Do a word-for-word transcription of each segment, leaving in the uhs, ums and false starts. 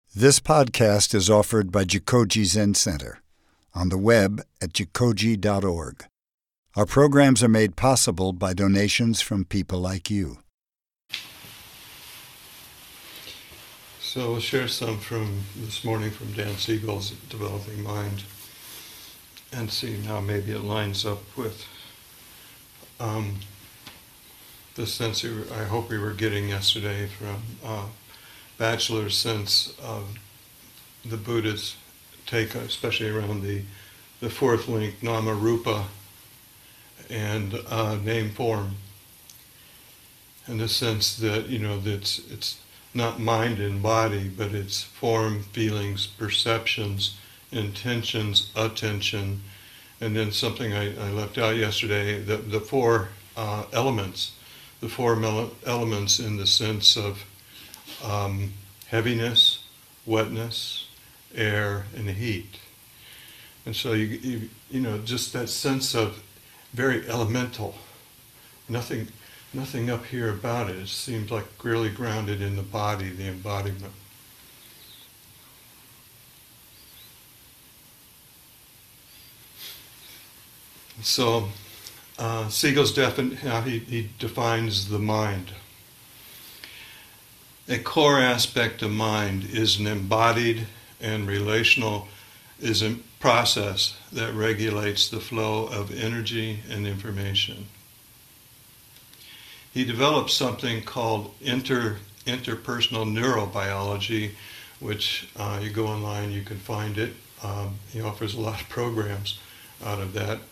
This podcast is offered by Jikoji Zen Center on the web at jikoji dot org. Our programs are made possible by donations from people like you. So we'll share some from this morning from Dan Siegel's Developing Mind and see how maybe it lines up with um, the sense we were, I hope we were getting yesterday from uh, Batchelor's sense of the Buddha's take, especially around the, the fourth link, nama rupa, and uh, name form, and the sense that, you know, that it's, it's not mind and body, but it's form, feelings, perceptions, intentions, attention, and then something I, I left out yesterday, the, the four uh, elements, the four mel- elements in the sense of um, heaviness, wetness, air, and heat. And so, you, you, you know, just that sense of very elemental, nothing nothing up here about it. It seems like really grounded in the body, the embodiment. So, uh, Siegel's defin- how he, he defines the mind. A core aspect of mind is an embodied and relational is a process that regulates the flow of energy and information. He developed something called inter, interpersonal neurobiology, which uh, you go online, you can find it. Um, he offers a lot of programs out of that.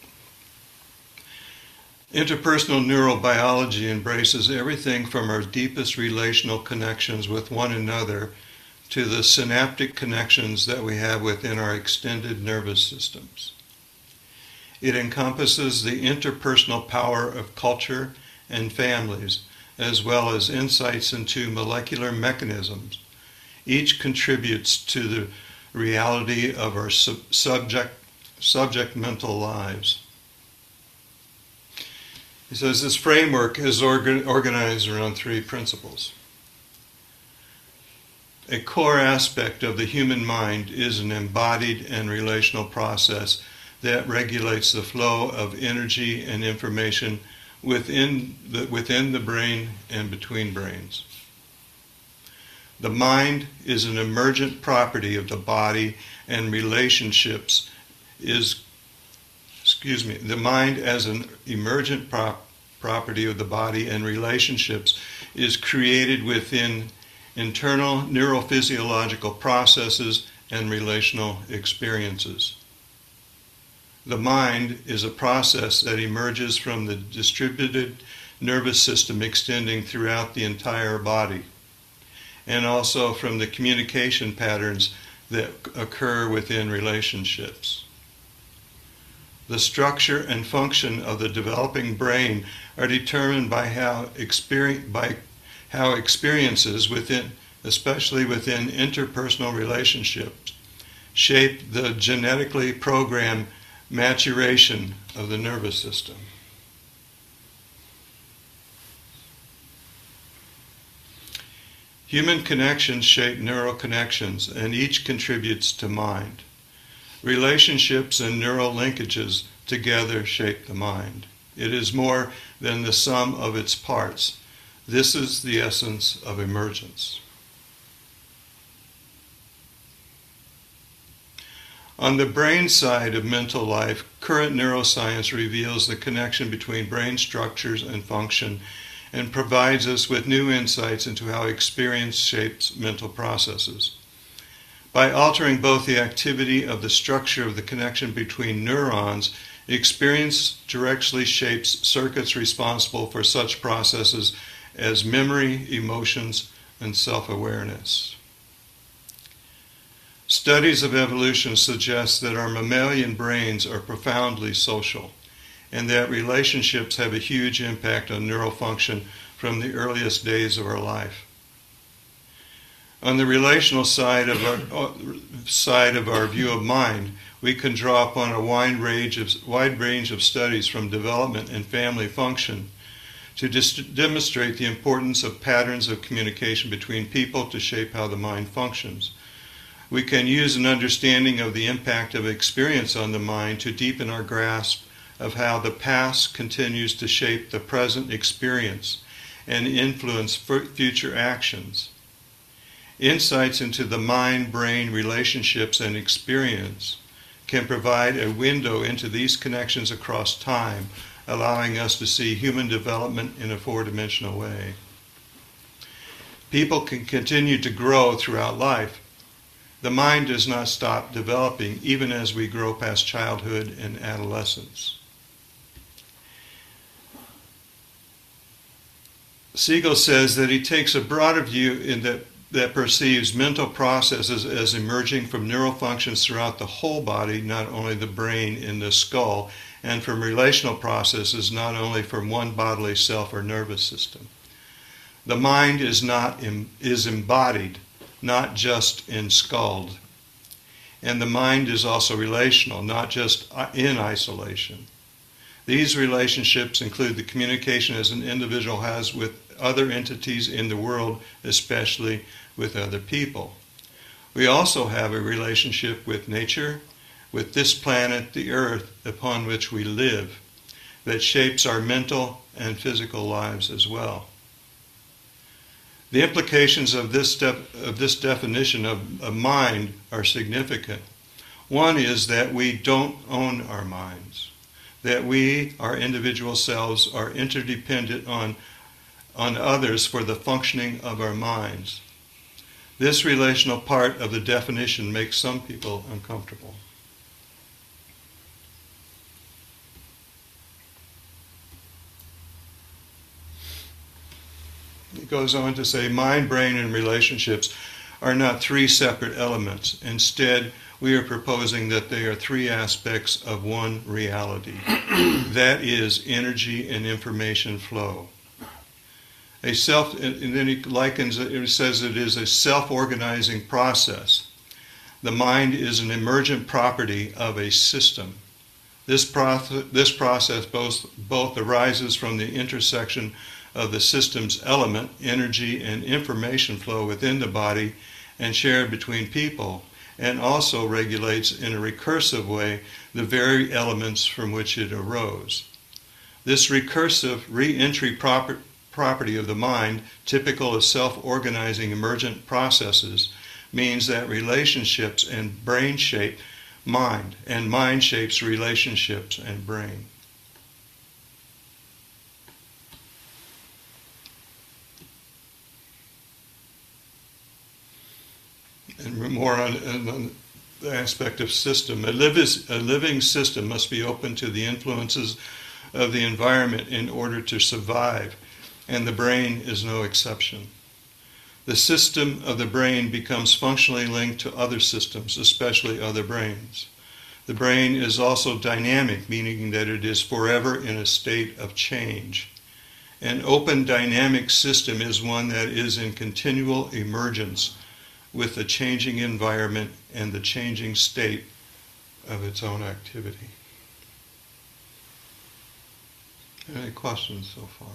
Interpersonal neurobiology embraces everything from our deepest relational connections with one another to the synaptic connections that we have within our extended nervous systems. It encompasses the interpersonal power of culture and families, as well as insights into molecular mechanisms. Each contributes to the reality of our sub- subject, subject mental lives. He says this framework is organ- organized around three principles. A core aspect of the human mind is an embodied and relational process that regulates the flow of energy and information within the, within the brain and between brains. The mind is an emergent property of the body, and relationships is Excuse me, the mind as an emergent prop, property of the body and relationships is created within internal neurophysiological processes and relational experiences. The mind is a process that emerges from the distributed nervous system extending throughout the entire body, and also from the communication patterns that occur within relationships. The structure and function of the developing brain are determined by how, experience, by how experiences within, especially within interpersonal relationships, shape the genetically programmed maturation of the nervous system. Human connections shape neural connections, and each contributes to mind. Relationships and neural linkages together shape the mind. It is more than the sum of its parts. This is the essence of emergence. On the brain side of mental life, current neuroscience reveals the connection between brain structures and function and provides us with new insights into how experience shapes mental processes. By altering both the activity of the structure of the connection between neurons, experience directly shapes circuits responsible for such processes as memory, emotions, and self-awareness. Studies of evolution suggest that our mammalian brains are profoundly social, and that relationships have a huge impact on neural function from the earliest days of our life. On the relational side of our side of our view of mind, we can draw upon a wide range of wide range of studies from development and family function to dis- demonstrate the importance of patterns of communication between people to shape how the mind functions. We can use an understanding of the impact of experience on the mind to deepen our grasp of how the past continues to shape the present experience and influence future actions. Insights into the mind-brain relationships and experience can provide a window into these connections across time, allowing us to see human development in a four-dimensional way. People can continue to grow throughout life. The mind does not stop developing even as we grow past childhood and adolescence. Siegel says that he takes a broader view in that, that perceives mental processes as emerging from neural functions throughout the whole body, not only the brain in the skull, and from relational processes not only from one bodily self or nervous system. The mind is not is embodied, not just enskulled. And the mind is also relational, not just in isolation. These relationships include the communication as an individual has with other entities in the world, especially with other people. We also have a relationship with nature, with this planet, the earth upon which we live, that shapes our mental and physical lives as well. The implications of this, def- of this definition of, of mind are significant. One is that we don't own our minds, that we, our individual selves, are interdependent on, on others for the functioning of our minds. This relational part of the definition makes some people uncomfortable. It goes on to say, mind, brain, and relationships are not three separate elements. Instead, we are proposing that they are three aspects of one reality. That is energy and information flow. A self, and then he likens it, it says it is a self-organizing process. The mind is an emergent property of a system. This process, this process both, both arises from the intersection of the system's element, energy, and information flow within the body and shared between people, and also regulates in a recursive way the very elements from which it arose. This recursive re-entry proper, property of the mind, typical of self-organizing emergent processes, means that relationships and brain shape mind, and mind shapes relationships and brain. And more on, on the aspect of system. A, live is, a living system must be open to the influences of the environment in order to survive, and the brain is no exception. The system of the brain becomes functionally linked to other systems, especially other brains. The brain is also dynamic, meaning that it is forever in a state of change. An open dynamic system is one that is in continual emergence with the changing environment and the changing state of its own activity. Any questions so far?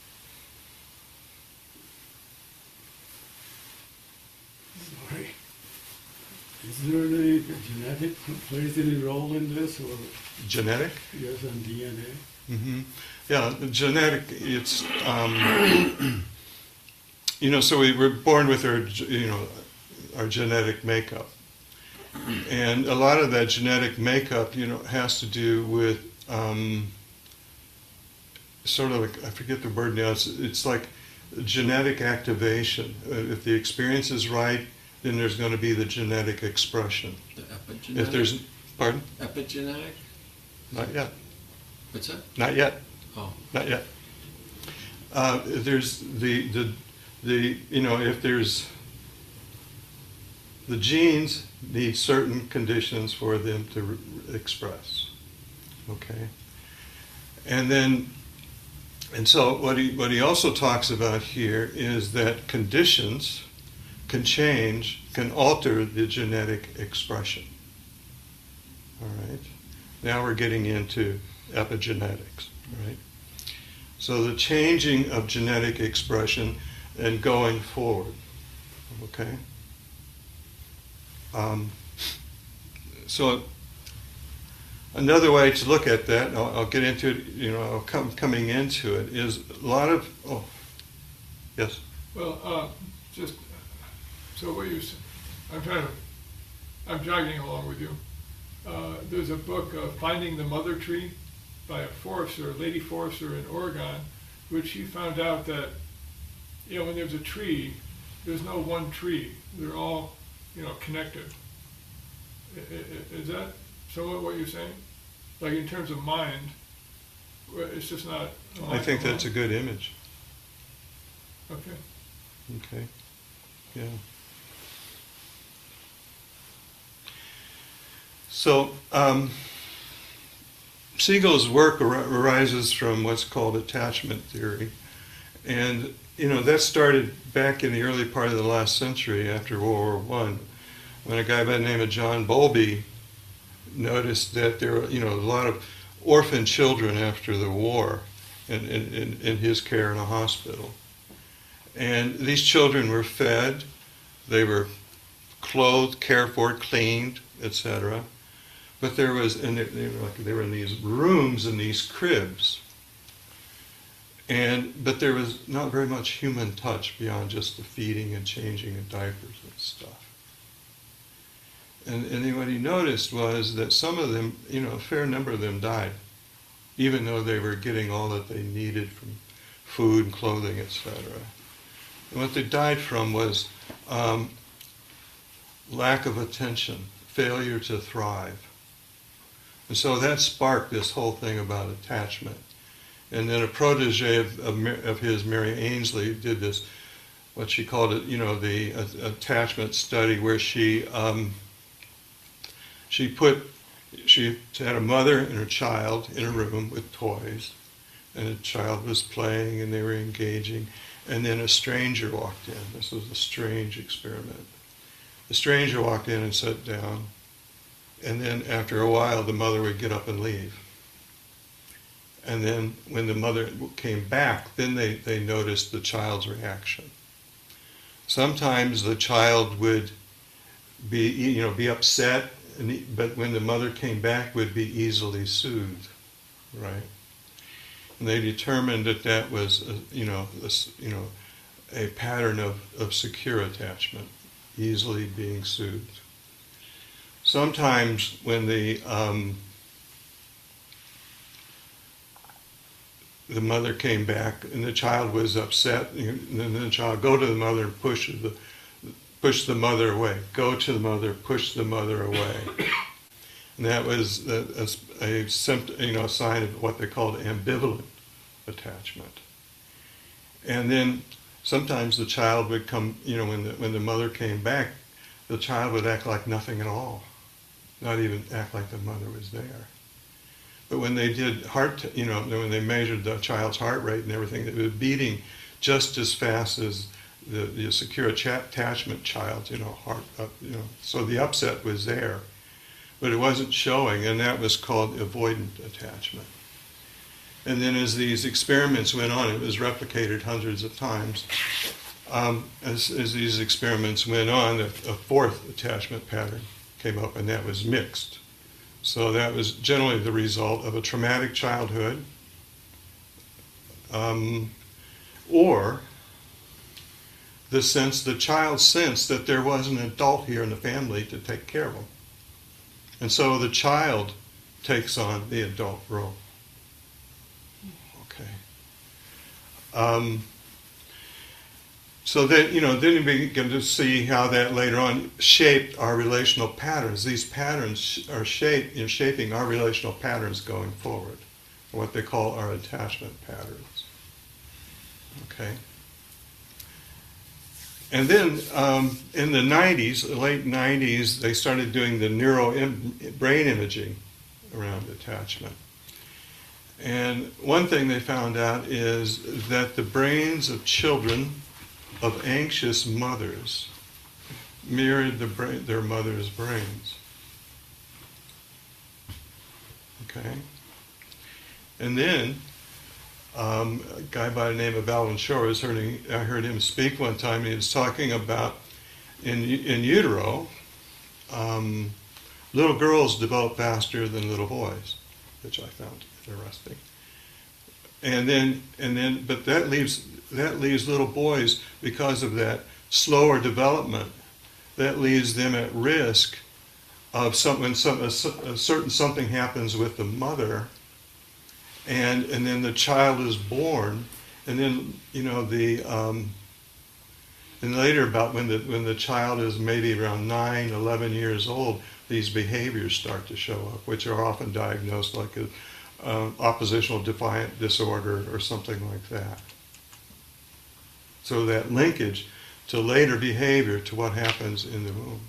Sorry. Is there any genetic plays any role in this, or genetic? Yes, and D N A. Mm-hmm. Yeah, genetic. It's um, you know, so we were born with our, you know, our genetic makeup, and a lot of that genetic makeup, you know, has to do with um, sort of like, I forget the word now. It's it's like genetic activation. Uh, if the experience is right, then there's going to be the genetic expression. The epigenetic? If there's, pardon? Epigenetic? Not yet. What's that? Not yet. Oh. Not yet. Uh, there's the, the, the, you know, if there's, the genes need certain conditions for them to re- express. Okay? And then, and so what he, what he also talks about here is that conditions can change, can alter the genetic expression. All right? Now we're getting into epigenetics, right? So the changing of genetic expression and going forward, okay? um, so another way to look at that, and I'll, I'll get into it, you know, I'll come, coming into it, is a lot of, oh, yes? Well, uh, just, so what you, s- I'm trying to, I'm jogging along with you. Uh, there's a book, uh, Finding the Mother Tree, by a forester, lady forester in Oregon, which she found out that, you know, when there's a tree, there's no one tree. They're all, you know, connected. I- I- Is that somewhat what you're saying? Like in terms of mind, where it's just not. I think that's a good image. Okay. Okay, yeah. So, um, Siegel's work ar- arises from what's called attachment theory. And, you know, that started back in the early part of the last century after World War One, when a guy by the name of John Bowlby noticed that there were, you know, a lot of orphan children after the war in, in, in, in his care in a hospital. And these children were fed, they were clothed, cared for, cleaned, et cetera. But there was, and they, they were like they were in these rooms in these cribs. And but there was not very much human touch beyond just the feeding and changing of diapers and stuff. And and then what he noticed was that some of them, you know, a fair number of them died, even though they were getting all that they needed from food and clothing, et cetera. And what they died from was um, lack of attention, failure to thrive. And so that sparked this whole thing about attachment. And then a protege of, of, of his, Mary Ainslie, did this, what she called it, you know, the uh, attachment study, where she um, she put, she had a mother and her child in a room with toys, and the child was playing and they were engaging, and then a stranger walked in. This was a strange experiment. The stranger walked in and sat down, and then after a while the mother would get up and leave. And then when the mother came back, then they, they noticed the child's reaction. Sometimes the child would be, you know, be upset, and he, but when the mother came back, would be easily soothed, right? And they determined that that was, a, you know, a, you know, a pattern of, of secure attachment, easily being soothed. Sometimes when the um, the mother came back and the child was upset, and then the child go to the mother and push the push the mother away. Go to the mother, push the mother away. And that was a, a, a symptom, you know, a sign of what they called ambivalent attachment. And then sometimes the child would come, you know, when the when the mother came back, the child would act like nothing at all, not even act like the mother was there. But when they did heart, you know, when they measured the child's heart rate and everything, it was beating just as fast as the, the secure attachment child, you know, heart, uh, you know. So the upset was there, but it wasn't showing, and that was called avoidant attachment. And then as these experiments went on, it was replicated hundreds of times. Um, as, as these experiments went on, a, a fourth attachment pattern came up, and that was mixed. So that was generally the result of a traumatic childhood, um, or the sense, the child sensed that there was an adult here in the family to take care of him. And so the child takes on the adult role. Okay. Um, So then, you know, then you begin to see how that later on shaped our relational patterns. These patterns are shape, you know, shaping our relational patterns going forward, what they call our attachment patterns. Okay. And then um, in the nineties, the late nineties, they started doing the neuro im- brain imaging around attachment. And one thing they found out is that the brains of children of anxious mothers mirrored the brain, their mother's brains. Okay? And then um, a guy by the name of Alan Shores, heard him, I heard him speak one time, and he was talking about in, in utero, um, little girls develop faster than little boys, which I found interesting. And then, and then, but that leaves that leaves little boys, because of that slower development, that leaves them at risk of some, when some, a, a certain something happens with the mother, and and then the child is born, and then you know the um, and later about when the when the child is maybe around nine, eleven years old, these behaviors start to show up, which are often diagnosed like a uh, oppositional defiant disorder or something like that. So that linkage to later behavior to what happens in the womb.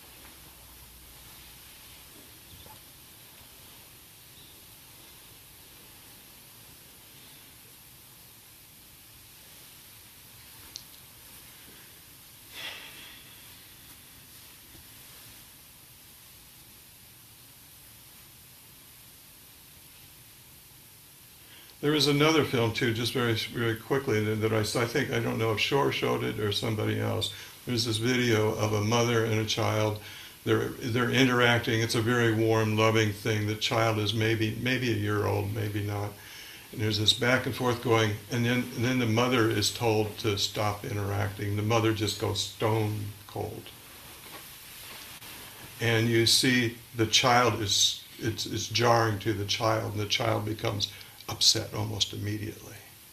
There was another film too, just very very quickly, that, that I, I think, I don't know if Shore showed it or somebody else. There's this video of a mother and a child. They're they're interacting. It's a very warm, loving thing. The child is maybe maybe a year old, maybe not. And there's this back and forth going, and then and then the mother is told to stop interacting. The mother just goes stone cold. And you see the child is it's it's jarring to the child, and the child becomes upset almost immediately.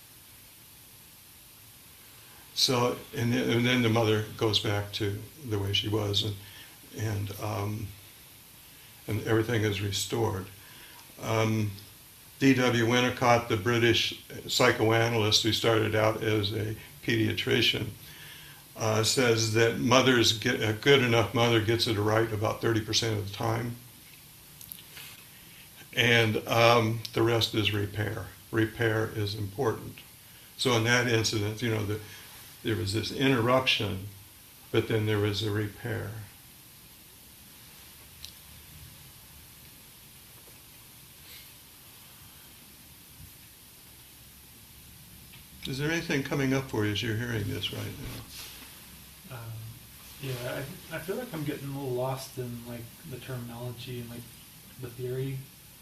So, and then, and then the mother goes back to the way she was, and and um, and everything is restored. Um, D W Winnicott, the British psychoanalyst who started out as a pediatrician, uh, says that mothers get a good enough mother gets it right about thirty percent of the time. And um, the rest is repair. Repair is important. So in that incident, you know, the, there was this interruption, but then there was a repair. Is there anything coming up for you as you're hearing this right now? Um, yeah, I, I feel like I'm getting a little lost in like the terminology and like the theory.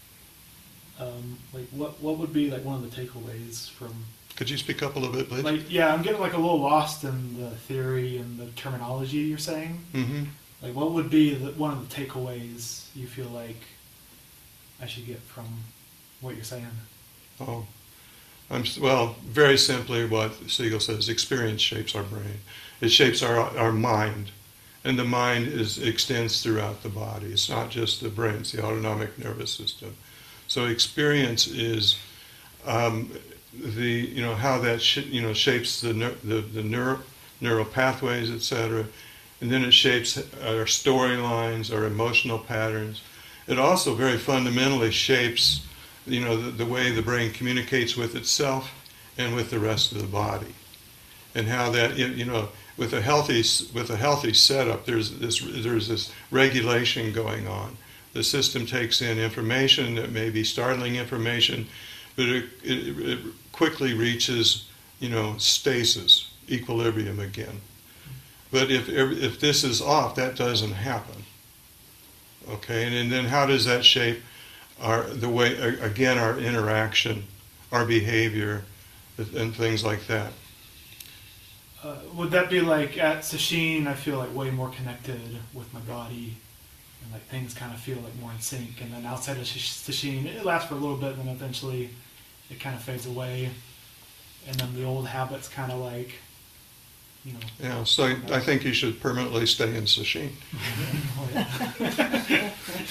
Um, like what what would be like one of the takeaways from? Could you speak up a little bit, please? Like yeah, I'm getting like a little lost in the theory and the terminology you're saying. Mm-hmm. Like what would be the, one of the takeaways you feel like I should get from what you're saying? Oh, I'm well. Very simply, what Siegel says: experience shapes our brain. It shapes our our mind, and the mind is extends throughout the body. It's not just the brain; it's the autonomic nervous system. So experience is um, the you know how that sh- you know shapes the ner- the the neuro- neural pathways, et cetera, and then it shapes our storylines, our emotional patterns. It also very fundamentally shapes you know the, the way the brain communicates with itself and with the rest of the body, and how that you know with a healthy with a healthy setup, there's this there's this regulation going on. The system takes in information that may be startling information, but it, it, it quickly reaches, you know, stasis, equilibrium again. But if if this is off, that doesn't happen. Okay, and, and then how does that shape our the way again our interaction, our behavior, and things like that? Uh, would that be like at Sesshin? I feel like way more connected with my body. And like things kind of feel like more in sync, and then outside of Sesshin, it lasts for a little bit, and then eventually it kind of fades away, and then the old habits kind of like, you know. Yeah, so I think you should permanently stay in Sesshin. Oh, yeah.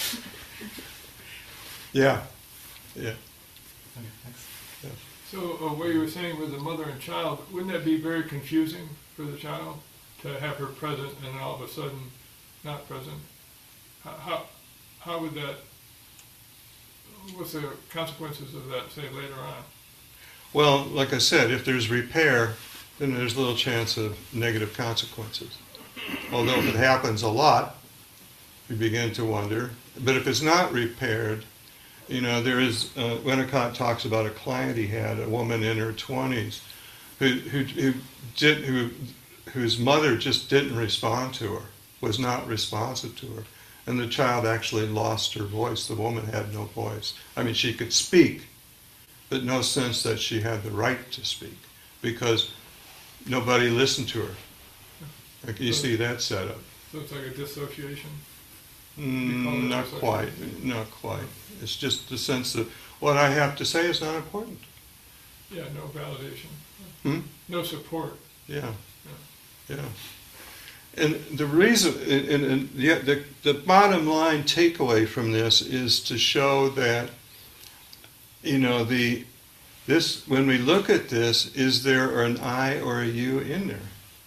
yeah, yeah. Okay, thanks. Yeah. So uh, what you were saying with the mother and child, wouldn't that be very confusing for the child to have her present and then all of a sudden not present? How, how, how would that, what's the consequences of that, say, later on? Well, like I said, if there's repair, then there's little chance of negative consequences. Although if it happens a lot, you begin to wonder. But if it's not repaired, you know, there is, uh, Winnicott talks about a client he had, a woman in her twenties, who, who, who, did, who, whose mother just didn't respond to her, was not responsive to her. And the child actually lost her voice. The woman had no voice. I mean, she could speak, but no sense that she had the right to speak because nobody listened to her. Like you see that setup. So it's like a dissociation? Mm, not quite, not quite. It's just the sense that what I have to say is not important. Yeah, no validation. Hmm? No support. Yeah, yeah. And the reason, and, and the, the, the bottom line takeaway from this is to show that, you know, the this when we look at this, is there an I or a you in there?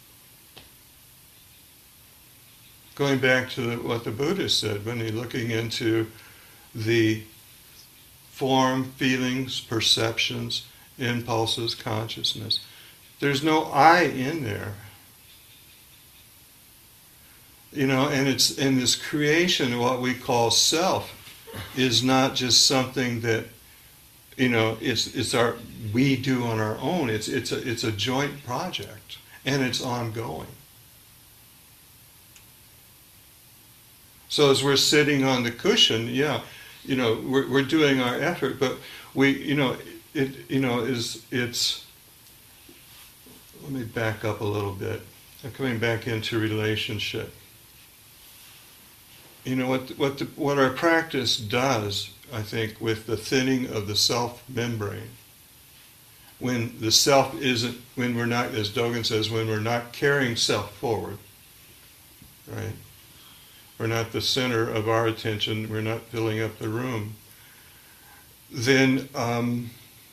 Going back to the, what the Buddha said when he's looking into the form, feelings, perceptions, impulses, consciousness. There's no I in there. You know, and it's in this creation, what we call self, is not just something that, you know, it's it's our we do on our own. It's it's a it's a joint project, and it's ongoing. So as we're sitting on the cushion, yeah, you know, we're we're doing our effort, but we, you know, it you know is it's. Let me back up a little bit. I'm coming back into relationship. You know what what the, what our practice does, I think, with the thinning of the self membrane. When the self isn't, when we're not, as Dogen says, when we're not carrying self forward, right? We're not the center of our attention. We're not filling up the room. Then um,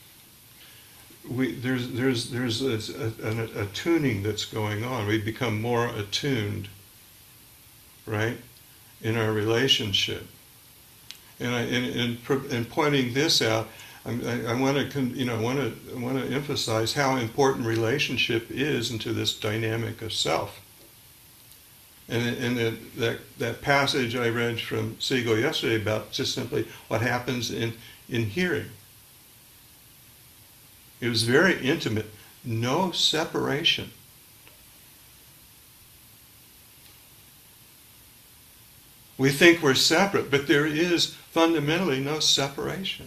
we there's there's there's a, a, a tuning that's going on. We become more attuned, right? In our relationship, and I in in, in pointing this out, I'm, I, I want to you know want to want to emphasize how important relationship is into this dynamic of self. And and the, that that passage I read from Siegel yesterday about just simply what happens in in hearing. It was very intimate, no separation. We think we're separate, but there is fundamentally no separation.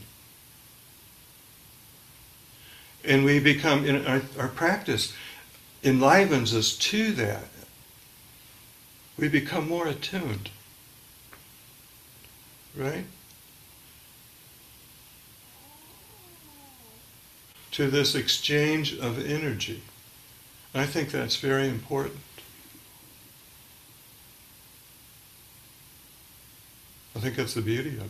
And we become, in our, our practice enlivens us to that. We become more attuned. Right? To this exchange of energy. I think that's very important. I think that's the beauty of it.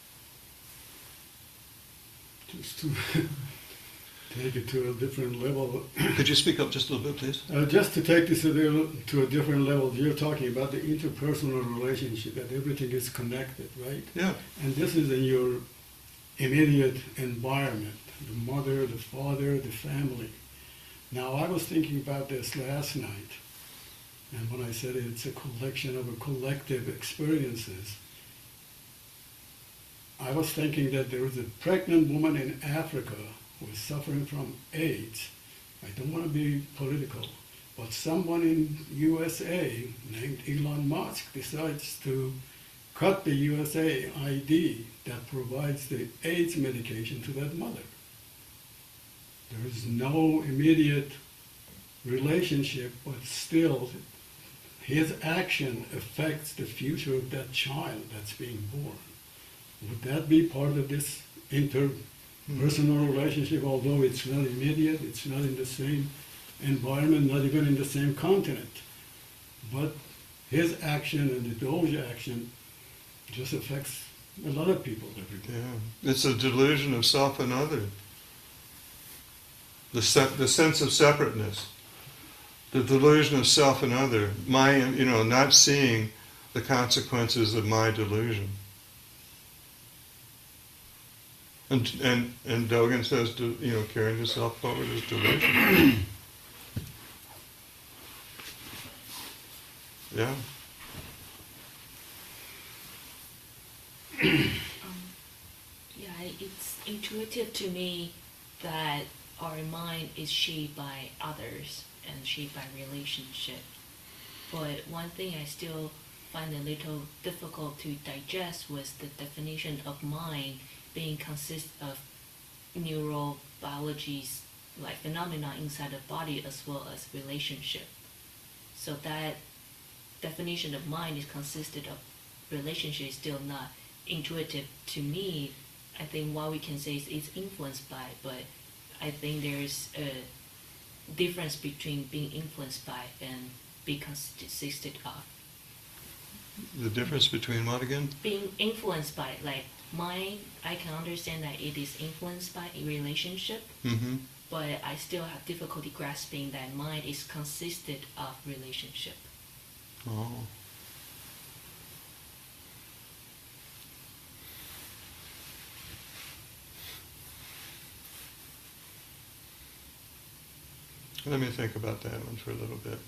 Just to take it to a different level. Could you speak up just a little bit, please? Uh, just to take this to, the, to a different level, you're talking about the interpersonal relationship, that everything is connected, right? Yeah. And this is in your immediate environment, the mother, the father, the family. Now, I was thinking about this last night, and when I said it's a collection of a collective experiences, I was thinking that there was a pregnant woman in Africa who is suffering from AIDS. I don't want to be political, but someone in U S A named Elon Musk decides to cut the U S A I D that provides the AIDS medication to that mother. There is no immediate relationship, but still his action affects the future of that child that's being born. Would that be part of this interpersonal relationship, although it's not immediate, it's not in the same environment, not even in the same continent? But his action and the Doge action just affects a lot of people every day. Yeah. It's a delusion of self and other. The, se- the sense of separateness. The delusion of self and other. My, you know, not seeing the consequences of my delusion. And and and Dogen says, to, you know, carrying yourself forward is delusion. Yeah. Um, yeah, it's intuitive to me that our mind is shaped by others and shaped by relationship. But one thing I still find a little difficult to digest was the definition of mind being consist of neurobiology's like phenomena inside the body as well as relationship. So that definition of mind is consisted of relationship is still not intuitive to me. I think what we can say is it's influenced by, but I think there's a difference between being influenced by and being consisted of. The difference between what again? Being influenced by, like mind, I can understand that it is influenced by a relationship, Mm-hmm. but I still have difficulty grasping that mind is consisted of relationship. Oh. Let me think about that one for a little bit.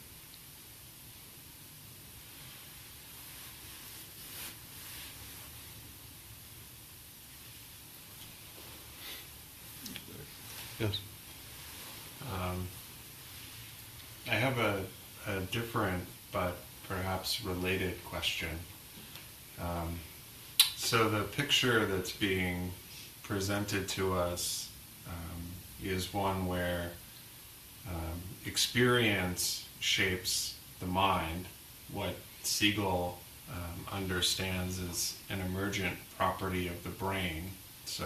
Yes. Um, I have a, a different but perhaps related question. Um, so the picture that's being presented to us um, is one where um, experience shapes the mind, what Siegel um, understands as an emergent property of the brain. So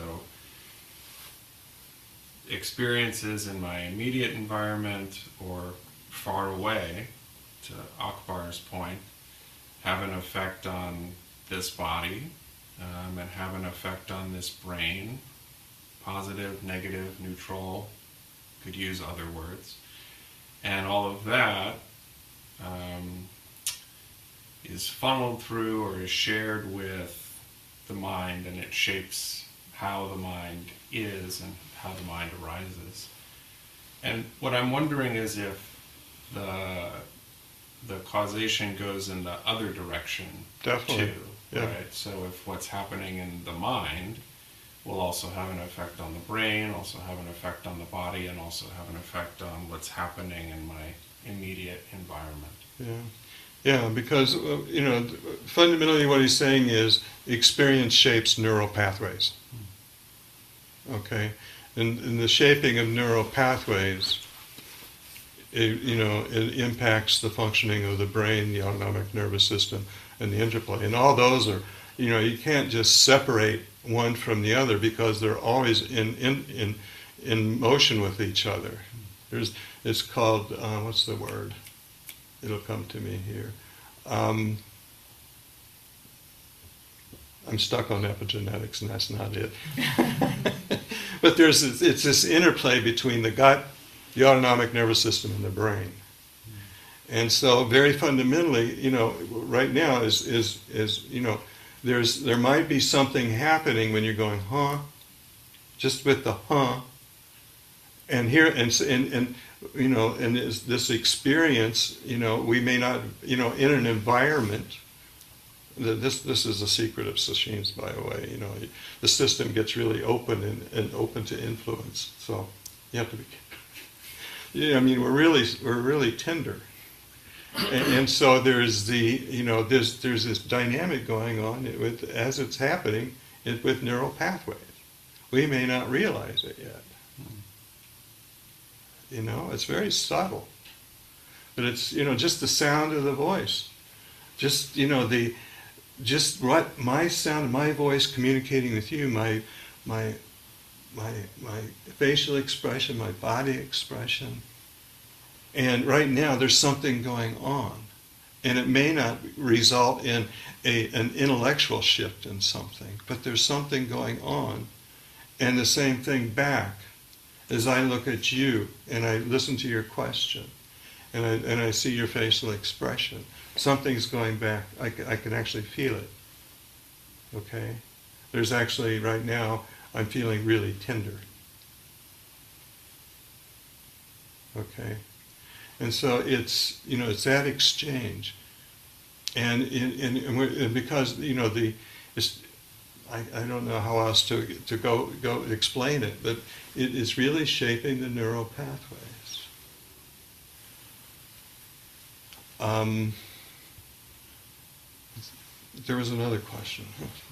experiences in my immediate environment or far away, to Akbar's point, have an effect on this body um, and have an effect on this brain, positive, negative, neutral, could use other words. And all of that um, is funneled through or is shared with the mind, and it shapes how the mind is and how the mind arises. And what I'm wondering is if the the causation goes in the other direction Definitely. too, Yeah. right? So if what's happening in the mind will also have an effect on the brain, also have an effect on the body, and also have an effect on what's happening in my immediate environment. Yeah, yeah, because uh, you know, fundamentally what he's saying is experience shapes neural pathways. Okay, and, and the shaping of neural pathways, it, you know, it impacts the functioning of the brain, the autonomic nervous system, and the interplay. And all those are, you know, you can't just separate one from the other because they're always in in in, in motion with each other. There's, it's called, uh, what's the word? It'll come to me here. Um, I'm stuck on epigenetics, and that's not it. But there's this, it's this interplay between the gut, the autonomic nervous system, and the brain. And so, very fundamentally, you know, right now is is is you know, there's there might be something happening when you're going, huh, just with the huh. And here, and, and, and you know, and this, this experience, you know, we may not, you know, in an environment, this this is the secret of sesshins, by the way, you know, the system gets really open and, and open to influence. So you have to be, yeah, I mean, we're really, we're really tender. And, and so there's the, you know, there's, there's this dynamic going on with, as it's happening it, with neural pathways. We may not realize it yet. You know, it's very subtle. But it's, you know, just the sound of the voice. Just, you know, the, just what my sound, my voice communicating with you, my, my, my, my facial expression, my body expression. And right now there's something going on. And it may not result in a, an intellectual shift in something, but there's something going on. And the same thing back. As I look at you and I listen to your question and I, and I see your facial expression, something's going back. I, I can actually feel it. Okay? There's actually, right now, I'm feeling really tender. Okay? And so it's, you know, it's that exchange. And, in, in, and, we're, and because, you know, the, it's, I, I don't know how else to to go go explain it, but it is really shaping the neural pathways. Um, There was another question.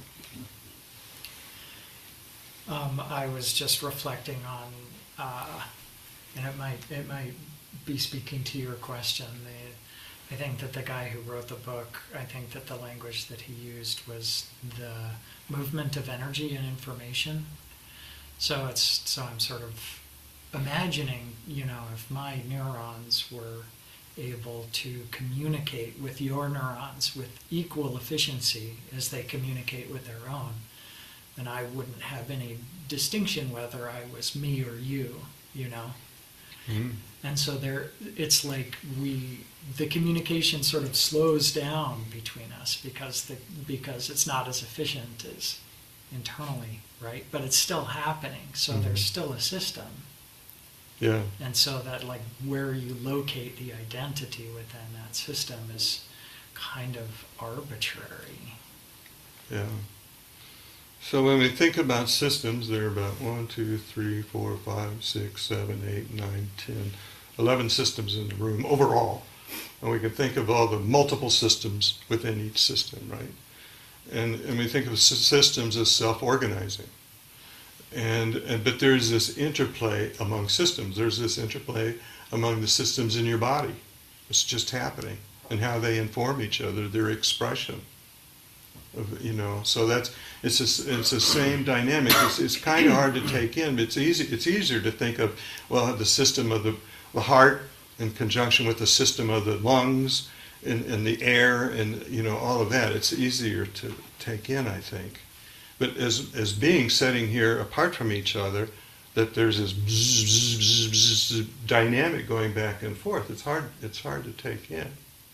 Um, I was just reflecting on, uh, and it might it might be speaking to your question. The, I think that the guy who wrote the book, I think that the language that he used was the movement of energy and information. So it's so I'm sort of imagining, you know, if my neurons were able to communicate with your neurons with equal efficiency as they communicate with their own, then I wouldn't have any distinction whether I was me or you, you know. Mm-hmm. And so there, it's like we, the communication sort of slows down between us because the because it's not as efficient as internally, right? But it's still happening, so Mm-hmm. there's still a system. Yeah. And so that, like, where you locate the identity within that system is kind of arbitrary. Yeah. So when we think about systems, there are about one, two, three, four, five, six, seven, eight, nine, ten, eleven systems in the room overall. And we can think of all the multiple systems within each system, right? And and we think of s- systems as self-organizing. And, and but there's this interplay among systems. There's this interplay among the systems in your body. It's just happening, and how they inform each other, their expression. Of, you know, so that's it's a, it's the same dynamic. It's, it's kind of hard to take in, but it's easy. It's easier to think of, well, the system of the, the heart in conjunction with the system of the lungs and, and the air and, you know, all of that. It's easier to take in, I think. But as as beings sitting here apart from each other, that there's this bzz, bzz, bzz, bzz, dynamic going back and forth. It's hard. It's hard to take in.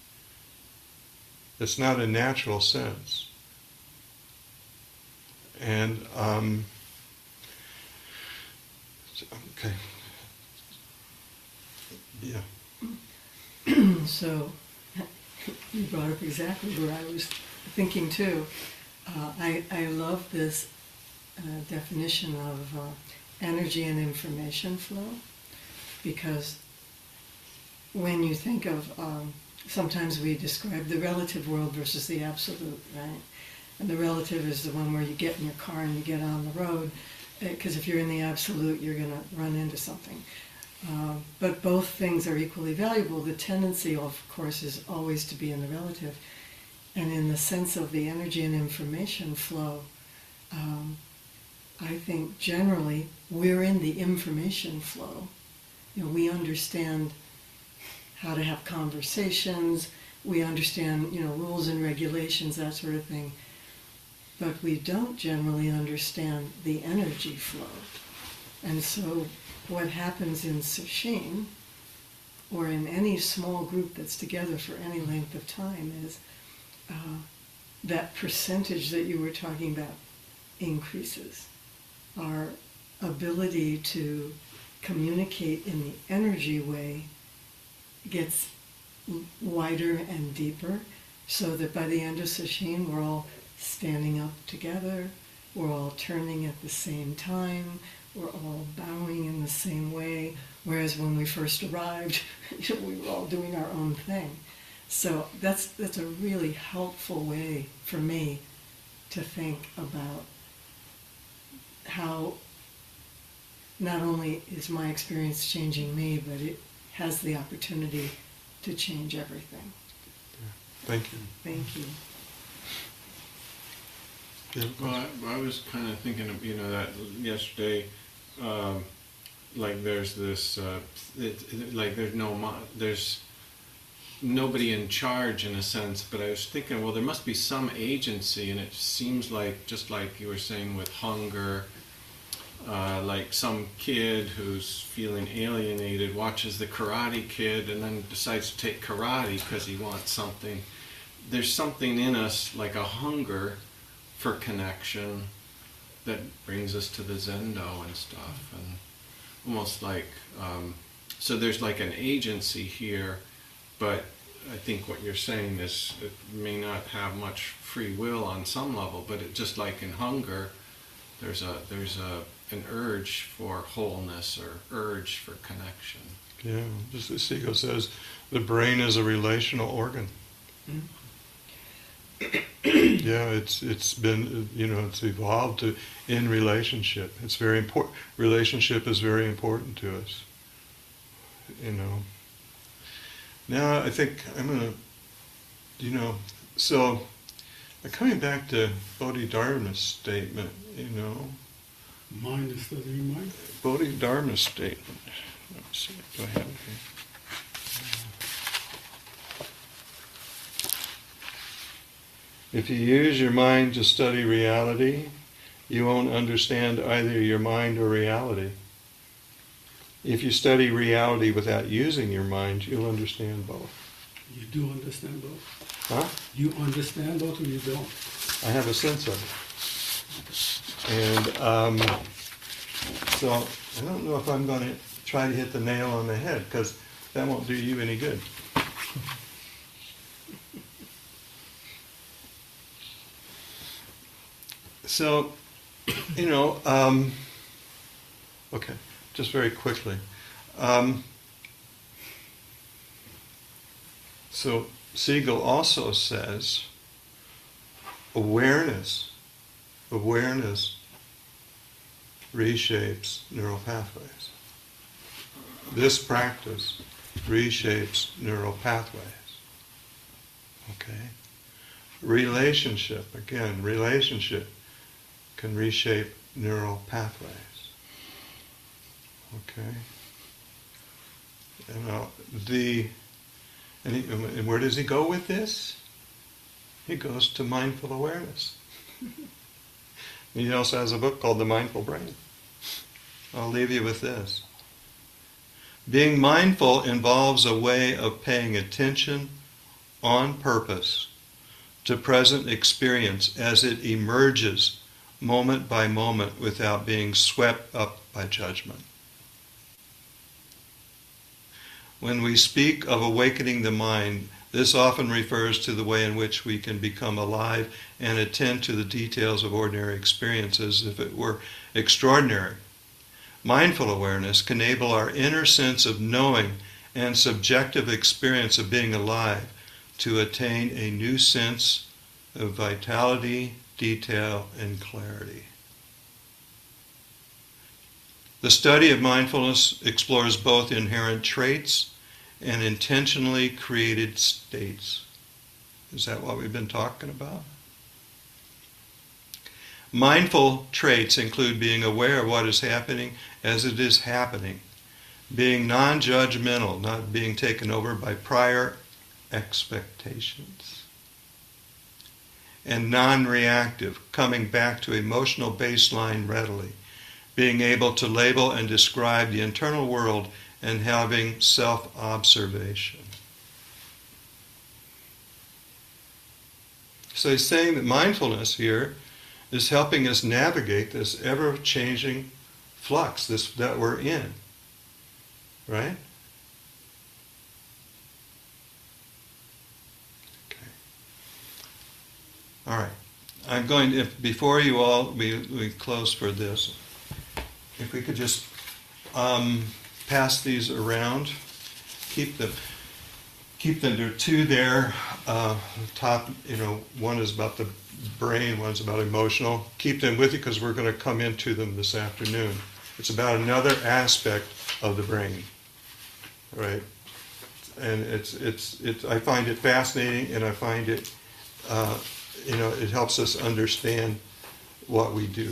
It's not a natural sense. And um, okay, yeah. So you brought up exactly where I was thinking too. Uh, I, I love this uh, definition of uh, energy and information flow, because when you think of, um, sometimes we describe the relative world versus the absolute, right? And the relative is the one where you get in your car and you get on the road, because if you're in the absolute, you're going to run into something. Uh, but both things are equally valuable. The tendency, of course, is always to be in the relative. And in the sense of the energy and information flow, um, I think generally we're in the information flow. You know, we understand how to have conversations, we understand, you know, rules and regulations, that sort of thing. But we don't generally understand the energy flow. And so what happens in Sesshin, or in any small group that's together for any length of time, is uh, that percentage that you were talking about increases. Our ability to communicate in the energy way gets wider and deeper, so that by the end of Sesshin we're all standing up together, we're all turning at the same time, we're all bowing in the same way, whereas when we first arrived, you know, we were all doing our own thing. So that's that's a really helpful way for me to think about how not only is my experience changing me, but it has the opportunity to change everything. Thank you. Thank you. Yeah. Well, I, I was kind of thinking of, you know, that yesterday, um, like there's this, uh, it, it, like there's no, mo- there's nobody in charge in a sense, but I was thinking, well, there must be some agency, and it seems like, just like you were saying with hunger, uh, like some kid who's feeling alienated watches the Karate Kid and then decides to take karate because he wants something. There's something in us, like a hunger for connection, that brings us to the Zendo and stuff, and almost like, um, so there's like an agency here, but I think what you're saying is it may not have much free will on some level, but it, just like in hunger, there's a there's a an urge for wholeness or urge for connection. Yeah, just as Sigo says, the brain is a relational organ. Mm. Yeah, it's it's been, you know, it's evolved to in relationship. It's very important. Relationship is very important to us. You know. Now I think I'm gonna, you know, so coming back to Bodhidharma's statement, you know. Mind is studying mind. Bodhidharma's statement. Let's see. Do I have it here? If you use your mind to study reality, you won't understand either your mind or reality. If you study reality without using your mind, you'll understand both. You do understand both? Huh? You understand both or you don't? I have a sense of it. And um, so I don't know if I'm going to try to hit the nail on the head, because that won't do you any good. So, you know, um, okay, just very quickly. Um, so Siegel also says awareness, awareness reshapes neural pathways. This practice reshapes neural pathways. Okay? Relationship, again, relationship can reshape neural pathways. Okay? And uh, the and, he, and where does he go with this? He goes to mindful awareness. He also has a book called The Mindful Brain. I'll leave you with this. Being mindful involves a way of paying attention on purpose to present experience as it emerges moment by moment without being swept up by judgment. When we speak of awakening the mind, this often refers to the way in which we can become alive and attend to the details of ordinary experience as if it were extraordinary. Mindful awareness can enable our inner sense of knowing and subjective experience of being alive to attain a new sense of vitality, detail, and clarity. The study of mindfulness explores both inherent traits and intentionally created states. Is that what we've been talking about? Mindful traits include being aware of what is happening as it is happening, being non-judgmental, not being taken over by prior expectations, and non-reactive, coming back to emotional baseline readily, being able to label and describe the internal world and having self-observation. So he's saying that mindfulness here is helping us navigate this ever-changing flux this, that we're in, right? Okay. All right. I'm going to, if, before you all, we, we close for this, if we could just um, pass these around, keep them, keep them, there are two there, uh, top, you know, one is about the brain, one's about emotional. Keep them with you because we're going to come into them this afternoon. It's about another aspect of the brain, right? And it's, it's, it's, I find it fascinating, and I find it, uh, you know, it helps us understand what we do.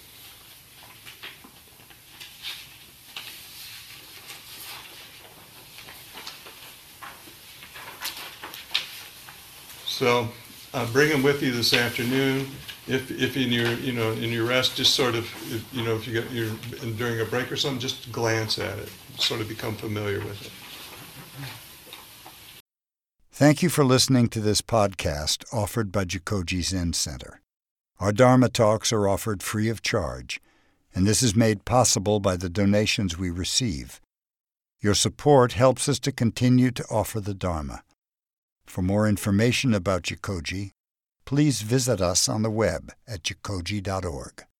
So uh, bring them with you this afternoon. If, if in your, you know, in your rest, just sort of, if, you know, if you get your during a break or something, just glance at it, sort of become familiar with it. Thank you for listening to this podcast offered by Jikoji Zen Center. Our Dharma talks are offered free of charge, and this is made possible by the donations we receive. Your support helps us to continue to offer the Dharma. For more information about Jikoji, please visit us on the web at jikoji dot org.